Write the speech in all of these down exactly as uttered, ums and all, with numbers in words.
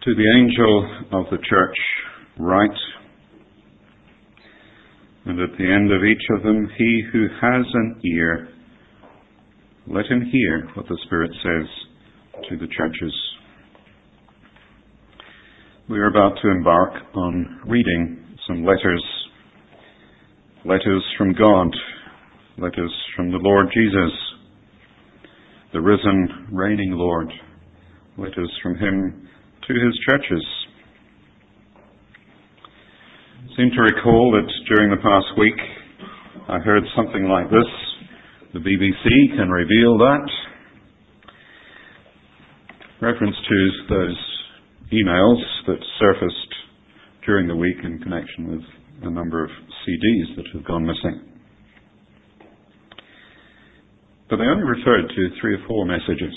To the angel of the church write, and at the end of each of them, he who has an ear, let him hear what the Spirit says to the churches. We are about to embark on reading some letters, letters from God, letters from the Lord Jesus, the risen, reigning Lord, letters from him to his churches. I seem to recall that during the past week I heard something like this. The B B C can reveal that. Reference to those emails that surfaced during the week in connection with a number of C Ds that have gone missing. But they only referred to three or four messages.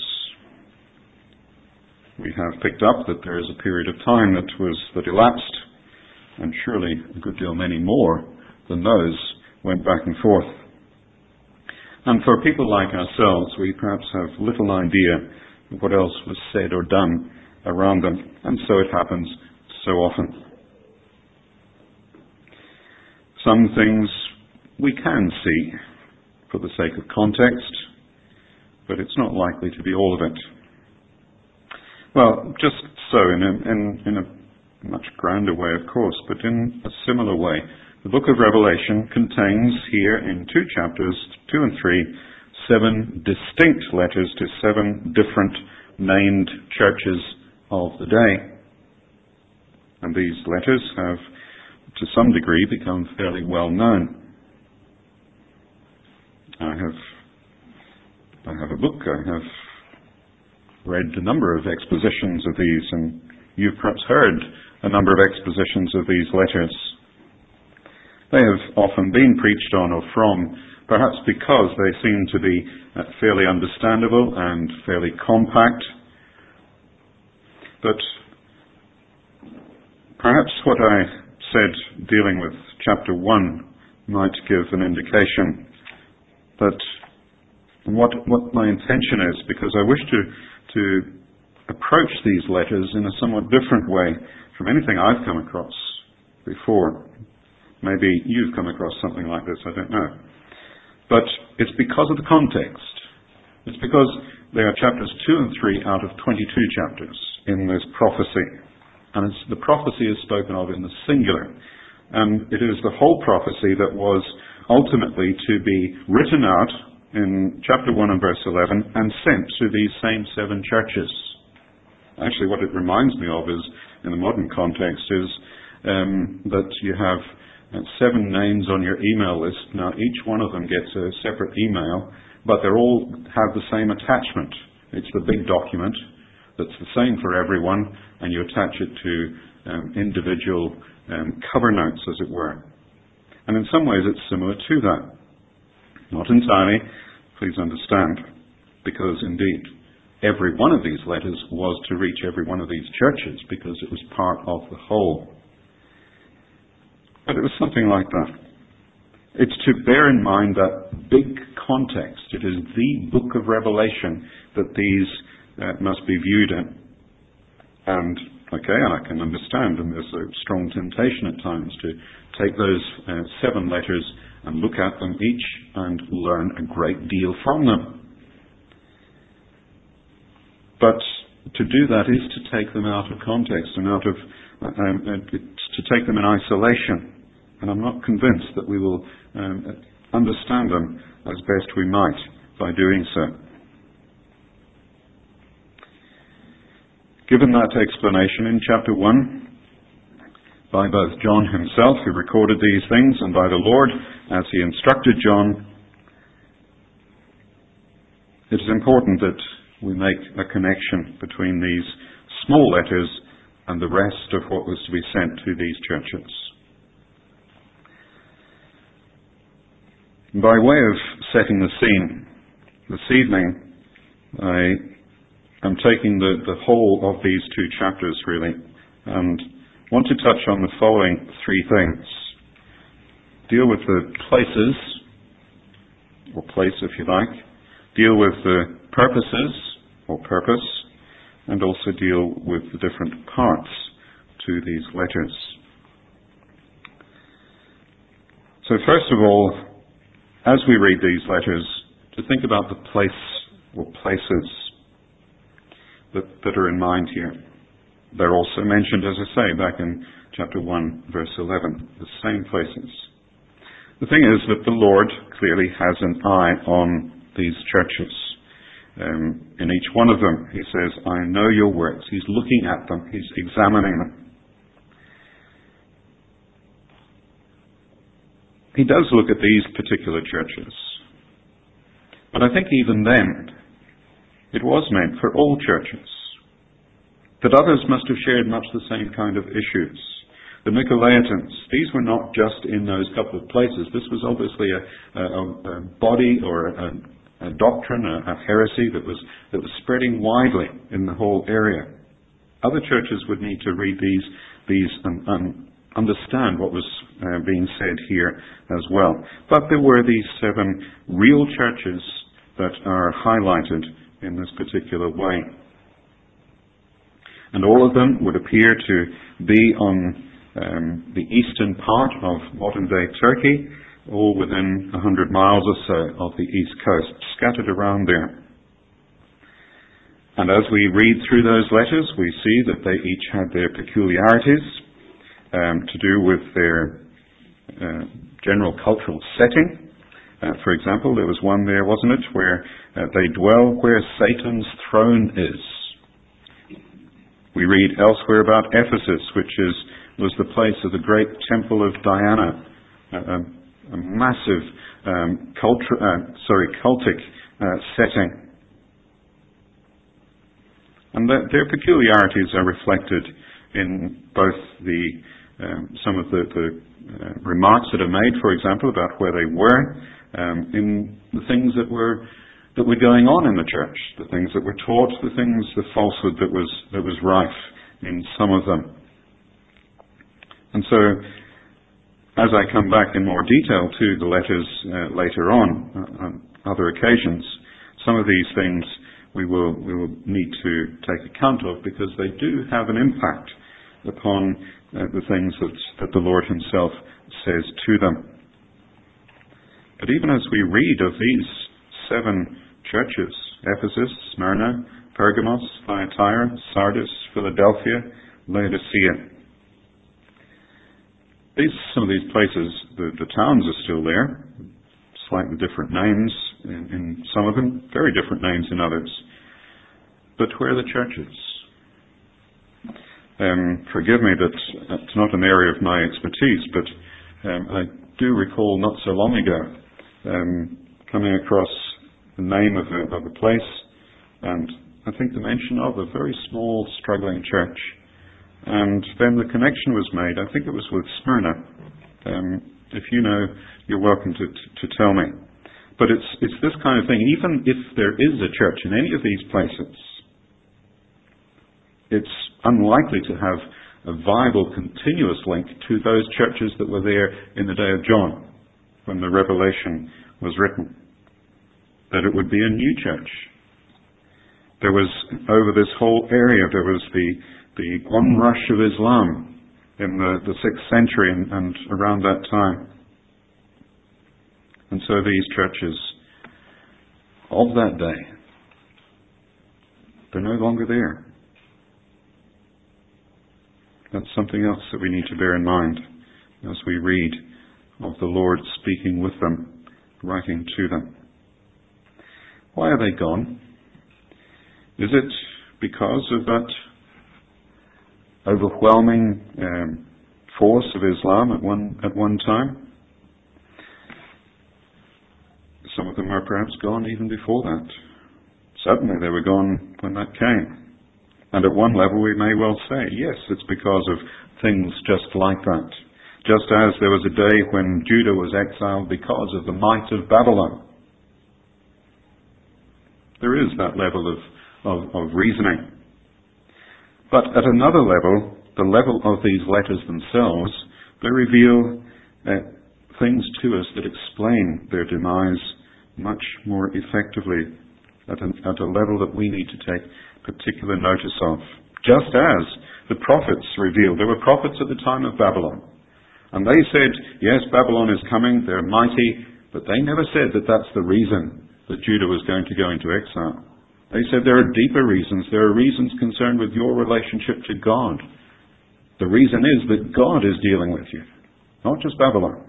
We have picked up that there is a period of time that was that elapsed, and surely a good deal many more than those went back and forth. And for people like ourselves, we perhaps have little idea of what else was said or done around them, and so it happens so often. Some things we can see for the sake of context, but it's not likely to be all of it. Well, just so, in a, in, in a much grander way, of course, but in a similar way, the book of Revelation contains here in two chapters, two and three, seven distinct letters to seven different named churches of the day. And these letters have, to some degree, become fairly well known. I have, I have a book, I have read a number of expositions of these, and you've perhaps heard a number of expositions of these letters. They have often been preached on or from, perhaps because they seem to be uh, fairly understandable and fairly compact. But perhaps what I said dealing with chapter one might give an indication that what, what my intention is, because I wish to to approach these letters in a somewhat different way from anything I've come across before. Maybe you've come across something like this, I don't know. But it's because of the context. It's because they are chapters two and three out of twenty-two chapters in this prophecy. And it's, the prophecy is spoken of in the singular. And it is the whole prophecy that was ultimately to be written out in chapter one and verse eleven and sent to these same seven churches. Actually, what it reminds me of is, in the modern context, is um, that you have uh, seven names on your email list. Now, each one of them gets a separate email, but they all have the same attachment. It's the big document that's the same for everyone, and you attach it to um, individual um, cover notes, as it were. And in some ways, it's similar to that. Not entirely, please understand, because indeed every one of these letters was to reach every one of these churches because it was part of the whole. But it was something like that. It's to bear in mind that big context. It is the book of Revelation that these uh, must be viewed in. And, okay, and I can understand, and there's a strong temptation at times to take those uh, seven letters and look at them each and learn a great deal from them. But to do that is to take them out of context and out of um, uh, to take them in isolation. And I'm not convinced that we will um, understand them as best we might by doing so. Given that explanation in chapter one, by both John himself, who recorded these things, and by the Lord, as he instructed John, it is important that we make a connection between these small letters and the rest of what was to be sent to these churches. By way of setting the scene, this evening I am taking the, the whole of these two chapters, really, and want to touch on the following three things. Deal with the places, or place if you like. Deal with the purposes, or purpose. and also deal with the different parts to these letters. So first of all, as we read these letters, to think about the place or places that, that are in mind here. They're also mentioned, as I say, back in chapter one, verse eleven, the same places. The thing is that the Lord clearly has an eye on these churches. Um, in each one of them, he says, I know your works. He's looking at them. He's examining them. He does look at these particular churches. But I think even then, it was meant for all churches. That others must have shared much the same kind of issues. The Nicolaitans, these were not just in those couple of places. This was obviously a, a, a body or a, a doctrine, a, a heresy that was, that was spreading widely in the whole area. Other churches would need to read these, these and, and understand what was uh, being said here as well. But there were these seven real churches that are highlighted in this particular way. And all of them would appear to be on um, the eastern part of modern-day Turkey, all within a hundred miles or so of the east coast, scattered around there. And as we read through those letters, we see that they each had their peculiarities um, to do with their uh, general cultural setting. Uh, for example, there was one there, wasn't it, where uh, they dwell where Satan's throne is. We read elsewhere about Ephesus, which is was the place of the great temple of Diana, a, a massive um, culture, uh, sorry, cultic uh, setting. And that their peculiarities are reflected in both the um, some of the, the uh, remarks that are made, for example, about where they were, um, in the things that were that were going on in the church, the things that were taught, the things, the falsehood that was that was rife in some of them. And so, as I come back in more detail to the letters uh, later on, uh, on other occasions, some of these things we will we will need to take account of because they do have an impact upon uh, the things that that the Lord Himself says to them. But even as we read of these seven churches, Ephesus, Smyrna, Pergamos, Thyatira, Sardis, Philadelphia, Laodicea. These, some of these places, the, the towns are still there, slightly different names in, in some of them, very different names in others. But where are the churches? Um, forgive me that it's not an area of my expertise, but um, I do recall not so long ago um, coming across the name of a, of a place, and I think the mention of a very small, struggling church. And then the connection was made, I think it was with Smyrna. Um, if you know, you're welcome to, to, to tell me. But it's, it's this kind of thing. Even if there is a church in any of these places, it's unlikely to have a viable, continuous link to those churches that were there in the day of John, when the Revelation was written. That it would be a new church. There was, over this whole area, there was the, the onrush of Islam in the, the sixth century and, and around that time. And so these churches of that day, they're no longer there. That's something else that we need to bear in mind as we read of the Lord speaking with them, writing to them. Why are they gone? Is it because of that overwhelming um, force of Islam at one at one time? Some of them are perhaps gone even before that. Certainly they were gone when that came. And at one level we may well say, yes, it's because of things just like that. Just as there was a day when Judah was exiled because of the might of Babylon. There is that level of, of, of reasoning. But at another level, the level of these letters themselves, they reveal uh, things to us that explain their demise much more effectively at a, at a level that we need to take particular notice of. Just as the prophets revealed. There were prophets at the time of Babylon. And they said, yes, Babylon is coming, they're mighty, but they never said that that's the reason that Judah was going to go into exile. They said there are deeper reasons. There are reasons concerned with your relationship to God. The reason is that God is dealing with you, not just Babylon.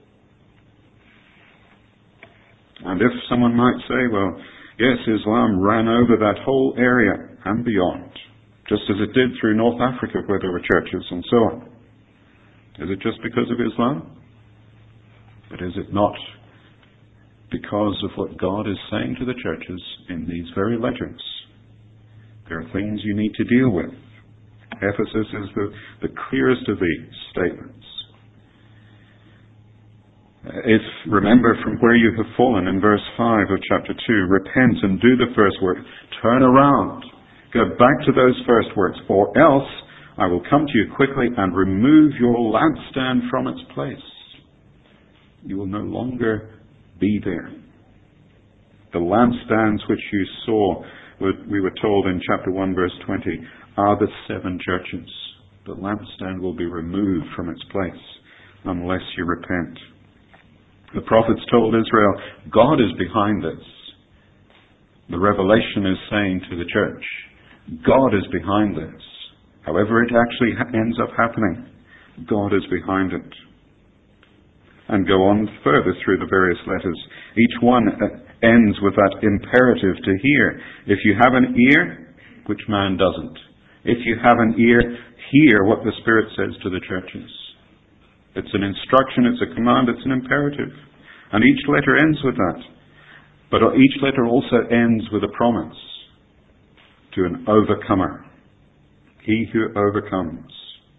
And if someone might say, well, yes, Islam ran over that whole area and beyond, just as it did through North Africa where there were churches and so on. Is it just because of Islam? But is it not because of what God is saying to the churches in these very letters? There are things you need to deal with. Ephesus is the, the clearest of these statements. If, remember from where you have fallen in verse five of chapter two, repent and do the first work. Turn around. Go back to those first works, or else I will come to you quickly and remove your lampstand from its place. You will no longer be there. The lampstands which you saw, we were told in chapter one verse twenty, are the seven churches. The lampstand will be removed from its place unless you repent. The prophets told Israel, God is behind this. The Revelation is saying to the church, God is behind this. However it actually ends up happening, God is behind it. And go on further through the various letters. Each one ends with that imperative to hear. If you have an ear, which man doesn't? If you have an ear, hear what the Spirit says to the churches. It's an instruction, it's a command, it's an imperative. And each letter ends with that. But each letter also ends with a promise to an overcomer. He who overcomes.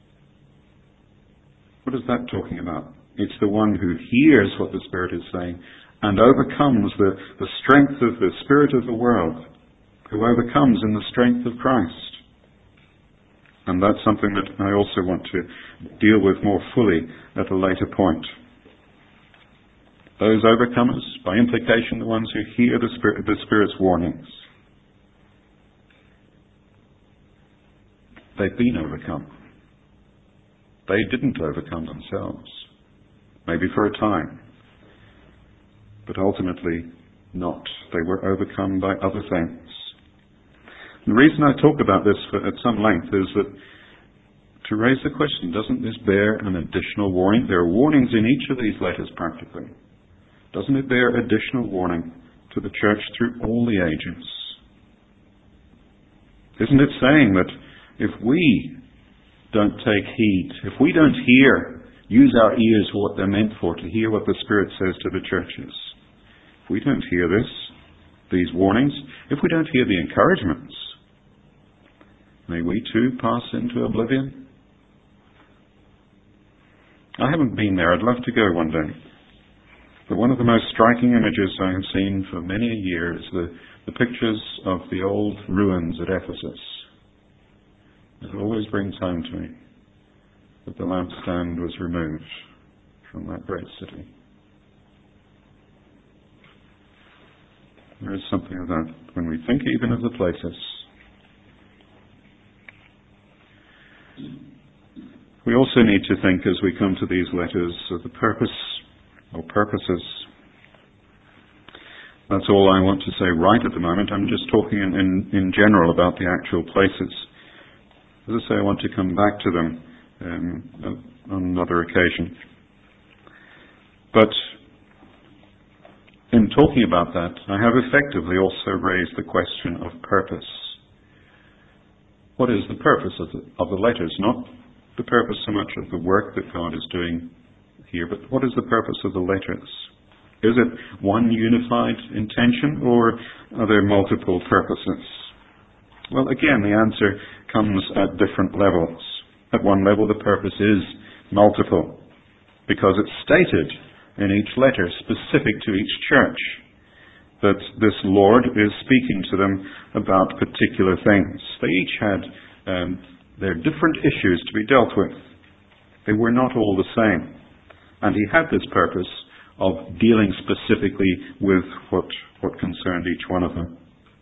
What is that talking about? It's the one who hears what the Spirit is saying and overcomes the, the strength of the spirit of the world, who overcomes in the strength of Christ. And that's something that I also want to deal with more fully at a later point. Those overcomers, by implication, the ones who hear the Spirit, the Spirit's warnings. They've been overcome. They didn't overcome themselves. Maybe for a time. But ultimately not. They were overcome by other things. The reason I talk about this for, at some length is that to raise the question, doesn't this bear an additional warning? There are warnings in each of these letters practically. Doesn't it bear additional warning to the church through all the ages? Isn't it saying that if we don't take heed, if we don't hear, use our ears for what they're meant for, to hear what the Spirit says to the churches, if we don't hear this, these warnings, if we don't hear the encouragements, may we too pass into oblivion? I haven't been there. I'd love to go one day. But one of the most striking images I have seen for many a year is the, the pictures of the old ruins at Ephesus. It always brings home to me that the lampstand was removed from that great city. There is something of that when we think even of the places. We also need to think as we come to these letters of the purpose or purposes. That's all I want to say right at the moment. I'm just talking in, in, in general about the actual places. As I say, I want to come back to them um, on another occasion. But in talking about that, I have effectively also raised the question of purpose. What is the purpose of the, of the letters? Not the purpose so much of the work that God is doing here, but what is the purpose of the letters? Is it one unified intention, or are there multiple purposes? Well, again, the answer comes at different levels. At one level, the purpose is multiple, because it's stated in each letter, specific to each church, that this Lord is speaking to them about particular things. They each had um, their different issues to be dealt with. They were not all the same. And he had this purpose of dealing specifically with what, what concerned each one of them.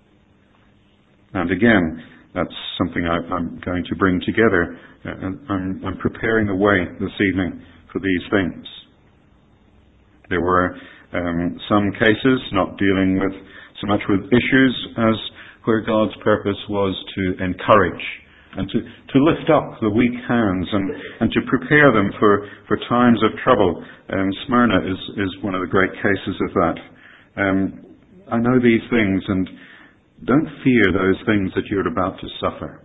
And again, that's something I, I'm going to bring together. Uh, I'm, I'm preparing the way this evening for these things. There were um, some cases not dealing with so much with issues as where God's purpose was to encourage and to, to lift up the weak hands and, and to prepare them for, for times of trouble. Um, Smyrna is, is one of the great cases of that. Um, I know these things, and don't fear those things that you're about to suffer.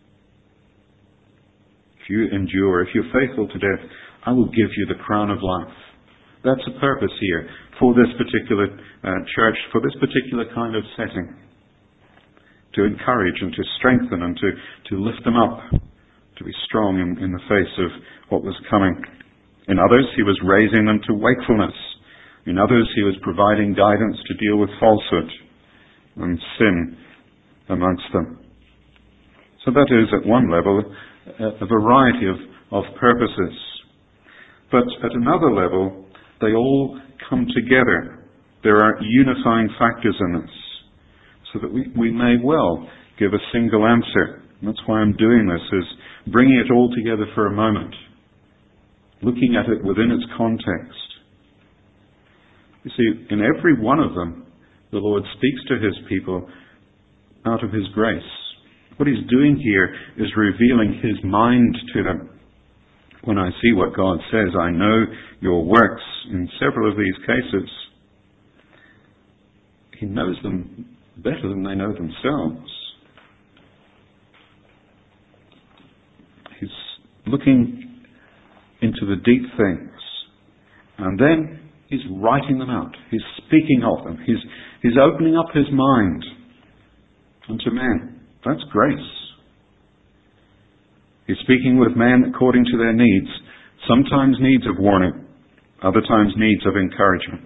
If you endure, if you're faithful to death, I will give you the crown of life. That's a purpose here for this particular uh, church, for this particular kind of setting. To encourage and to strengthen and to, to lift them up, to be strong in, in the face of what was coming. In others, he was raising them to wakefulness. In others, he was providing guidance to deal with falsehood and sin amongst them. So that is, at one level, a, a variety of, of purposes. But at another level, they all come together. There are unifying factors in this, so that we, we may well give a single answer. And that's why I'm doing this, is bringing it all together for a moment, looking at it within its context. You see, in every one of them, the Lord speaks to his people out of his grace. What he's doing here is revealing his mind to them. When I see what God says, I know your works in several of these cases. He knows them better than they know themselves. He's looking into the deep things, and then he's writing them out. He's speaking of them. He's, he's opening up his mind unto men. That's grace. He's speaking with men according to their needs, sometimes needs of warning, other times needs of encouragement.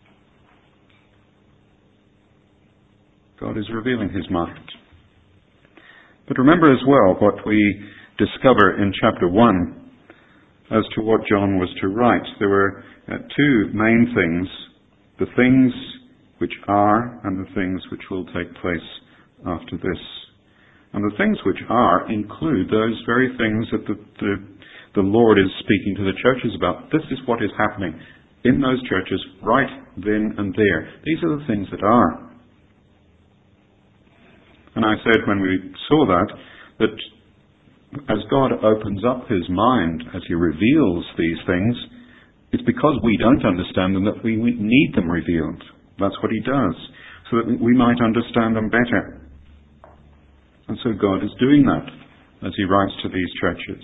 God is revealing his mind. But remember as well what we discover in chapter one as to what John was to write. There were uh, two main things, the things which are and the things which will take place after this. And the things which are include those very things that the, the, the Lord is speaking to the churches about. This is what is happening in those churches right then and there. These are the things that are. And I said when we saw that, that as God opens up his mind, as he reveals these things, it's because we don't understand them that we, we need them revealed. That's what he does, so that we might understand them better. And so God is doing that as he writes to these churches.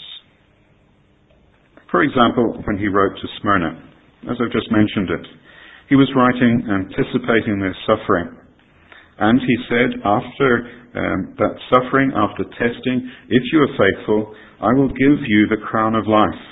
For example, when he wrote to Smyrna, as I've just mentioned it, he was writing anticipating their suffering. And he said, after um, that suffering, after testing, if you are faithful, I will give you the crown of life.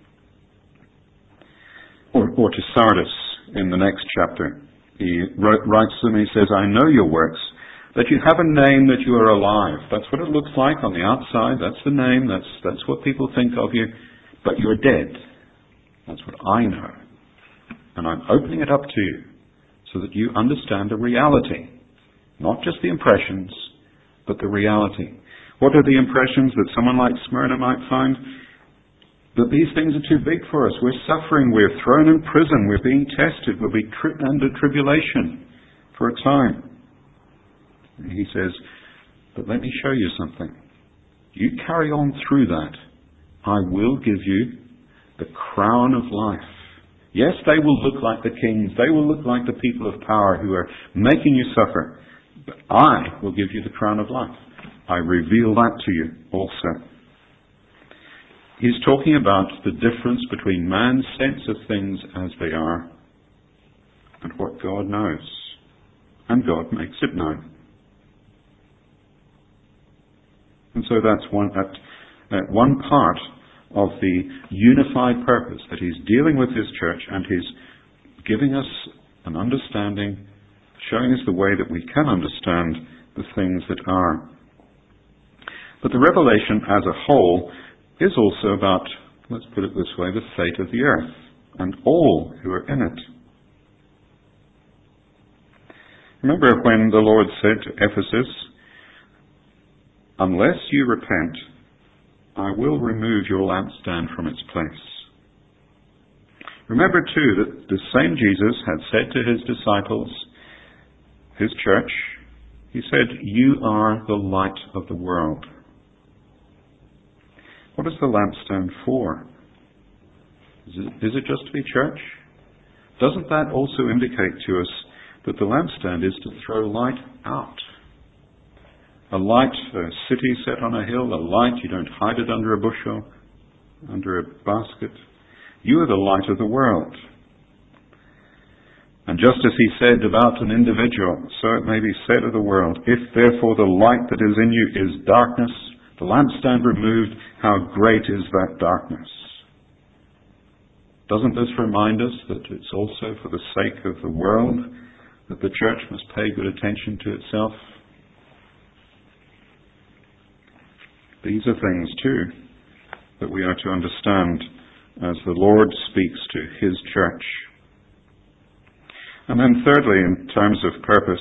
Or, or to Sardis in the next chapter, he wrote, writes to them, he says, I know your works, that you have a name, that you are alive. That's what it looks like on the outside. That's the name. That's, that's what people think of you. But you're dead. That's what I know. And I'm opening it up to you so that you understand the reality. Not just the impressions, but the reality. What are the impressions that someone like Smyrna might find? That these things are too big for us. We're suffering. We're thrown in prison. We're being tested. We'll be tri- under tribulation for a time. And he says, but let me show you something. You carry on through that. I will give you the crown of life. Yes, they will look like the kings. They will look like the people of power who are making you suffer. But I will give you the crown of life. I reveal that to you also. He's talking about the difference between man's sense of things as they are and what God knows. And God makes it known. And so that's one, that, uh, one part of the unified purpose, that he's dealing with his church and he's giving us an understanding, showing us the way that we can understand the things that are. But the revelation as a whole is also about, let's put it this way, the fate of the earth and all who are in it. Remember when the Lord said to Ephesus, unless you repent, I will remove your lampstand from its place. Remember too that the same Jesus had said to his disciples, his church, he said, you are the light of the world. What is the lampstand for? Is it, is it just to be church? Doesn't that also indicate to us that the lampstand is to throw light out? A light, a city set on a hill, a light, you don't hide it under a bushel, under a basket. You are the light of the world. And just as he said about an individual, so it may be said of the world, if therefore the light that is in you is darkness, the lampstand removed, how great is that darkness? Doesn't this remind us that it's also for the sake of the world that the church must pay good attention to itself? These are things too that we are to understand as the Lord speaks to his church. And then thirdly, in terms of purpose,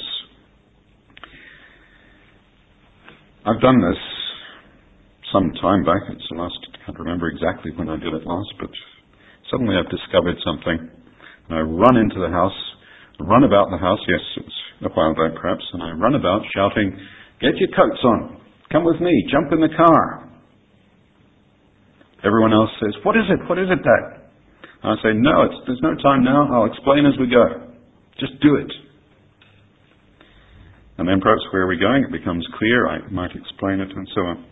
I've done this some time back. It's the last, I can't remember exactly when I did it last, but suddenly I've discovered something. And I run into the house, run about the house, yes, it's a while back perhaps, and I run about shouting, get your coats on, come with me, jump in the car. Everyone else says, what is it, what is it, Dad? And I say, no, it's, there's no time now, I'll explain as we go. Just do it. And then perhaps where are we going? It becomes clear, I might explain it and so on.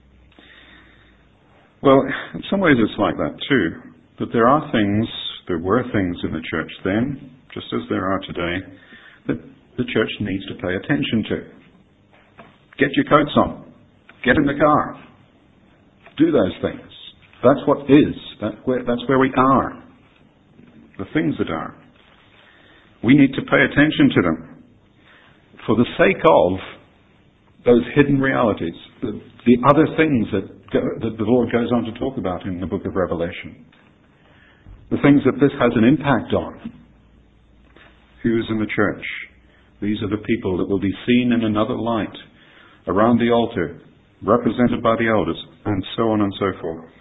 Well, in some ways it's like that too. That there are things, there were things in the church then, just as there are today, that the church needs to pay attention to. Get your coats on. Get in the car. Do those things. That's what is. That's where, that's where we are. The things that are. We need to pay attention to them for the sake of those hidden realities, the, the other things that, go, that the Lord goes on to talk about in the book of Revelation. The things that this has an impact on. Who is in the church? These are the people that will be seen in another light around the altar, represented by the elders, and so on and so forth.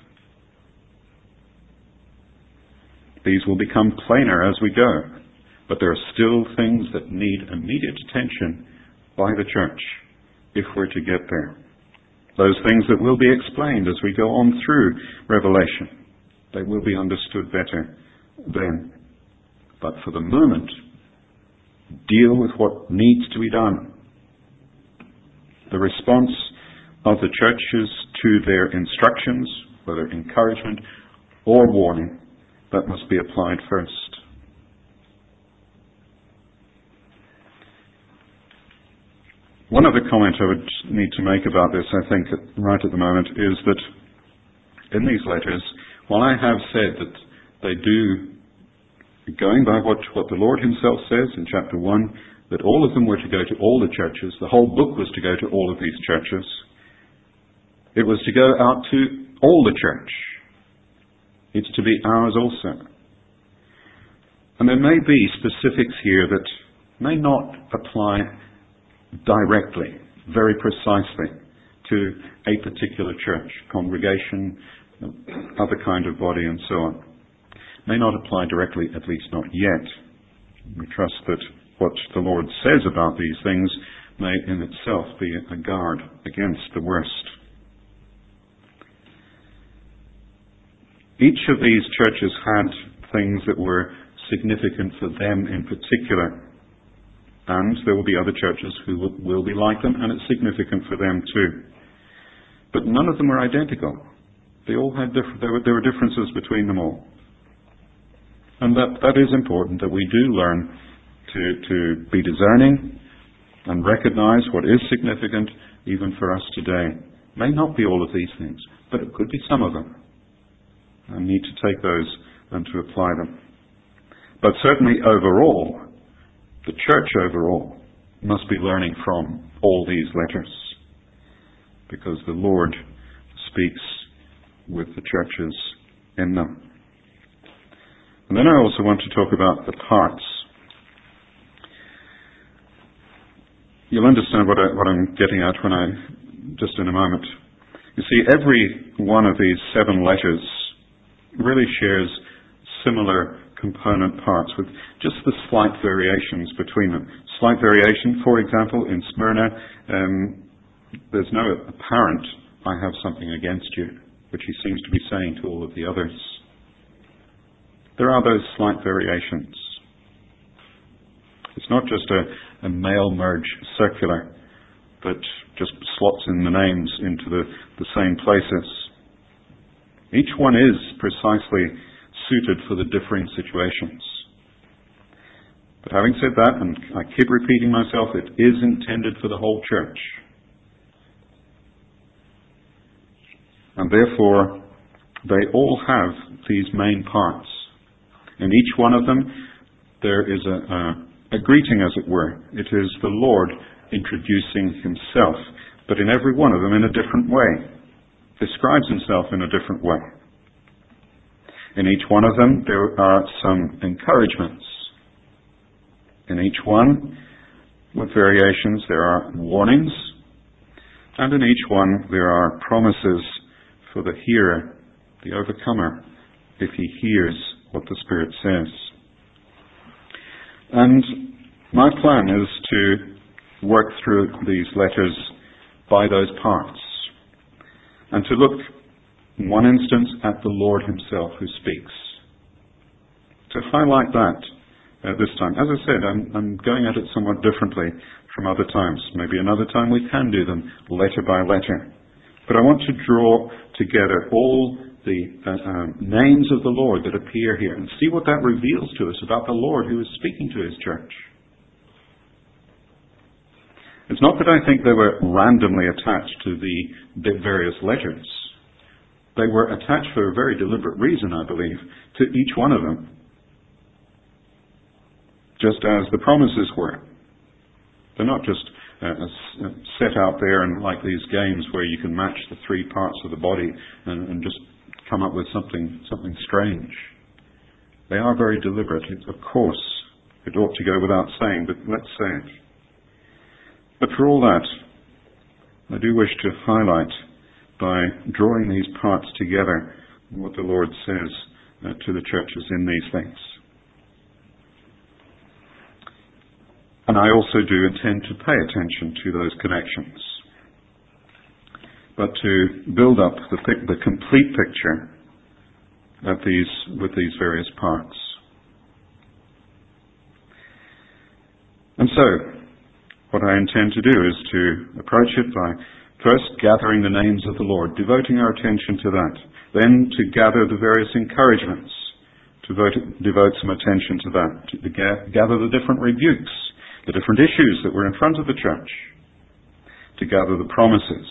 These will become plainer as we go, but there are still things that need immediate attention by the church if we're to get there. Those things that will be explained as we go on through Revelation. They will be understood better then. But for the moment, deal with what needs to be done. The response of the churches to their instructions, whether encouragement or warning, that must be applied first. One other comment I would need to make about this, I think, right at the moment, is that in these letters, while I have said that they do, going by what, what the Lord himself says in chapter one, that all of them were to go to all the churches, the whole book was to go to all of these churches. It was to go out to all the church. It's to be ours also. And there may be specifics here that may not apply directly, very precisely, to a particular church, congregation, other kind of body and so on. May not apply directly, at least not yet. We trust that what the Lord says about these things may in itself be a guard against the worst. Each of these churches had things that were significant for them in particular. And there will be other churches who will, will be like them, and it's significant for them too. But none of them were identical. They all had diff- there were, there were differences between them all. And that, that is important, that we do learn to, to be discerning and recognize what is significant even for us today. It may not be all of these things, but it could be some of them. And need to take those and to apply them. But certainly overall, the church overall must be learning from all these letters, because the Lord speaks with the churches in them. And then I also want to talk about the hearts. You'll understand what, I, what I'm getting at when I just in a moment. You see, every one of these seven letters really shares similar component parts with just the slight variations between them. Slight variation, for example, in Smyrna, um, there's no apparent, I have something against you, which he seems to be saying to all of the others. There are those slight variations. It's not just a, a mail merge circular that just slots in the names into the, the same places. Each one is precisely suited for the differing situations. But having said that, and I keep repeating myself, it is intended for the whole church. And therefore, they all have these main parts. In each one of them, there is a, a, a greeting, as it were. It is the Lord introducing himself, but in every one of them in a different way. Describes himself in a different way. In each one of them, there are some encouragements. In each one, with variations, there are warnings. And in each one, there are promises for the hearer, the overcomer, if he hears what the Spirit says. And my plan is to work through these letters by those parts, and to look, in one instance, at the Lord himself who speaks. To highlight that at this time. As I said, I'm, I'm going at it somewhat differently from other times. Maybe another time we can do them letter by letter. But I want to draw together all the uh, uh, names of the Lord that appear here and see what that reveals to us about the Lord who is speaking to his church. It's not that I think they were randomly attached to the various letters. They were attached for a very deliberate reason, I believe, to each one of them. Just as the promises were. They're not just uh, set out there and like these games where you can match the three parts of the body and, and just come up with something something strange. They are very deliberate. It, of course, it ought to go without saying, but let's say it. But for all that, I do wish to highlight by drawing these parts together what the Lord says uh, to the churches in these things. And I also do intend to pay attention to those connections, but to build up the, the complete picture of these, with these various parts. And so, what I intend to do is to approach it by first gathering the names of the Lord, devoting our attention to that. Then to gather the various encouragements, to devote, devote some attention to that. To gather the different rebukes, the different issues that were in front of the church. To gather the promises.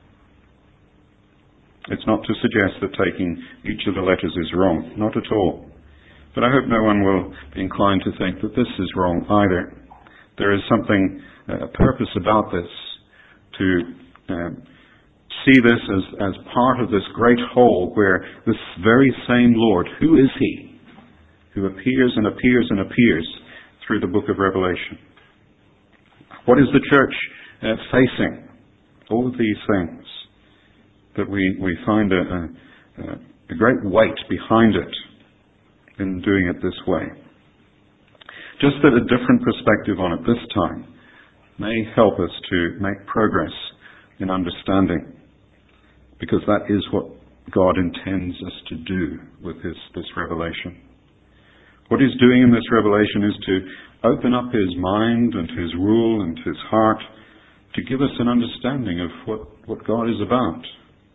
It's not to suggest that taking each of the letters is wrong. Not at all. But I hope no one will be inclined to think that this is wrong either. There is something, a purpose about this, to um, see this as, as part of this great whole where this very same Lord, who is he, who appears and appears and appears through the book of Revelation. What is the church uh, facing? All of these things that we, we find a, a, a great weight behind it in doing it this way. Just that a different perspective on it this time may help us to make progress in understanding, because that is what God intends us to do with this, this revelation. What he's doing in this revelation is to open up his mind and his rule and his heart to give us an understanding of what, what God is about.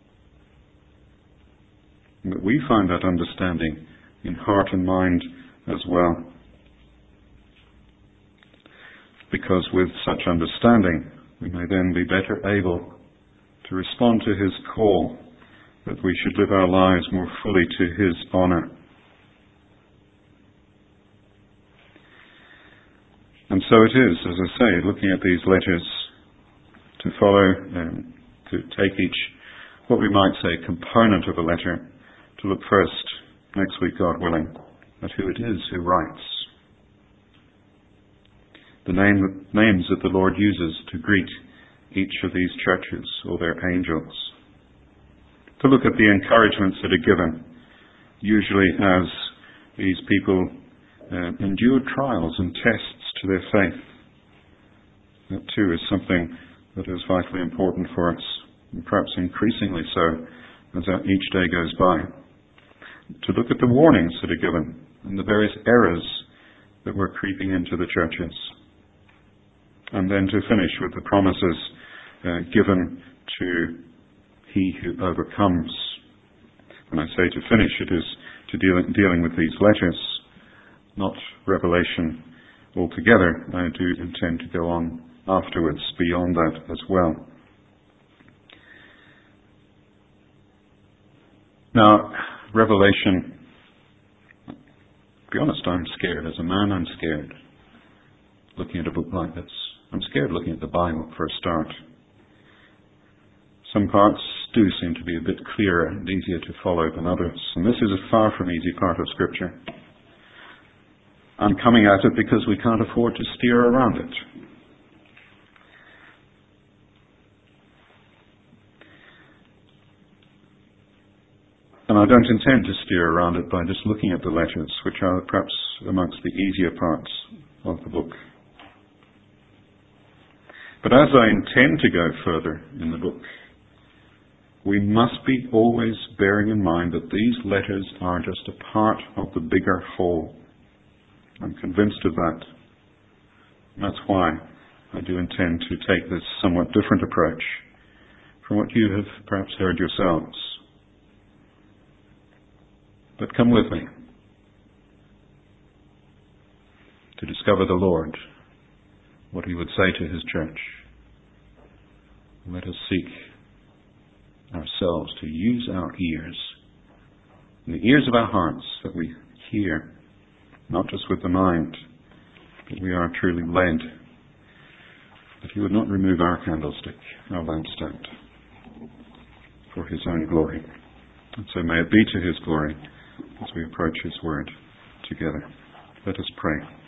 And that we find that understanding in heart and mind as well. Because with such understanding, we may then be better able to respond to his call that we should live our lives more fully to his honour. And so it is, as I say, looking at these letters, to follow, um, to take each, what we might say, component of a letter, to look first, next week, God willing, at who it is who writes. The name, names that the Lord uses to greet each of these churches or their angels. To look at the encouragements that are given, usually as these people uh, endure trials and tests to their faith. That too is something that is vitally important for us, and perhaps increasingly so as each day goes by. To look at the warnings that are given and the various errors that were creeping into the churches. And then to finish with the promises uh, given to he who overcomes. When I say to finish, it is to deal, dealing with these letters, not Revelation altogether. I do intend to go on afterwards beyond that as well. Now, Revelation, to be honest, I'm scared. As a man, I'm scared looking at a book like this. I'm scared looking at the Bible for a start. Some parts do seem to be a bit clearer and easier to follow than others, and this is a far from easy part of Scripture. I'm coming at it because we can't afford to steer around it. And I don't intend to steer around it by just looking at the letters, which are perhaps amongst the easier parts of the book. But as I intend to go further in the book, we must be always bearing in mind that these letters are just a part of the bigger whole. I'm convinced of that. That's why I do intend to take this somewhat different approach from what you have perhaps heard yourselves. But come with me to discover the Lord, what He would say to His church. Let us seek ourselves to use our ears, and the ears of our hearts, that we hear, not just with the mind, but we are truly led, that He would not remove our candlestick, our lampstand, for His own glory. And so may it be to His glory as we approach His word together. Let us pray.